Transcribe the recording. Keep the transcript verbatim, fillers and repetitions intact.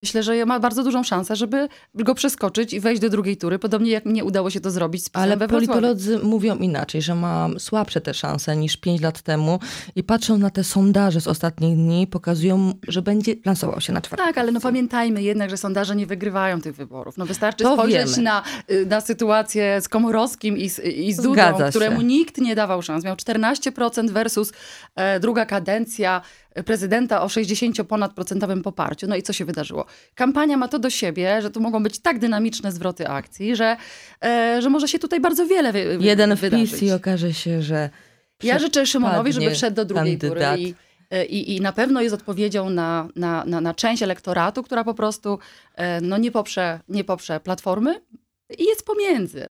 Myślę, że ma bardzo dużą szansę, żeby go przeskoczyć i wejść do drugiej tury, podobnie jak mnie udało się to zrobić z PiS-em Ale we Wrocławiu. politolodzy mówią inaczej, że ma słabsze te szanse niż pięć lat temu i patrzą na te sondaże z ostatnich dni, pokazują, że będzie lansował się na czwartą Tak, ale no pozycję. pamiętajmy jednak, że sondaże nie wygrywają tych wyborów. No wystarczy To spojrzeć wiemy. na, y, na sytuację z Komorowskim i z, i z Dudą, Zgadza się. któremu nikt nie dawał szans. Miał czternaście procent versus e, druga kadencja prezydenta o sześćdziesiąt ponad procentowym poparciu. No i co się wydarzyło? Kampania ma to do siebie, że tu mogą być tak dynamiczne zwroty akcji, że, e, że może się tutaj bardzo wiele wy, wy, Jeden wydarzyć. wpis i okaże się, że Ja życzę Szymonowi, żeby przepadnie wszedł do drugiej kandydat. tury i, i, i na pewno jest odpowiedzią na, na, na, na część elektoratu, która po prostu e, no, nie, poprze, nie poprze Platformy i jest pomiędzy.